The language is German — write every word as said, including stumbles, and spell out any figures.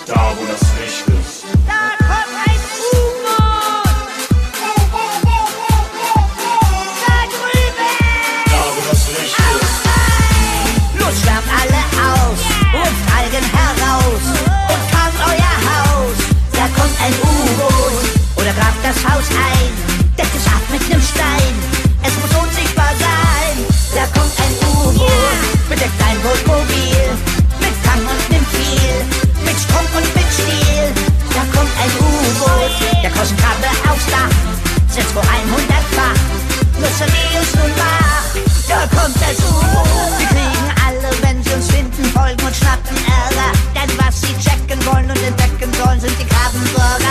Da wo das Licht ist. Da kommt ein U-Boot. Da drüben. Da wo das Licht ist. Los, schwärmt alle aus und Algen heraus und kauft euer Haus. Da kommt ein U-Boot oder grabt das Haus ein, deckt es ab mit nem Stein. Es muss unsichtbar sein. Da kommt ein U-Boot, bedeckt ein Wohnmobil mit Fang und nem Kiel, mit Strunk und mit Stiel. Da kommt ein U-Boot, der kostet Krabbe aufs Dach, setzt vor hundert-fach. Nutzer wie uns nun wach. Da kommt das U-Boot. Wir kriegen alle, wenn sie uns finden, Folgen und schnappen Ärger. Denn was sie checken wollen und entdecken sollen, sind die Grabenbürger.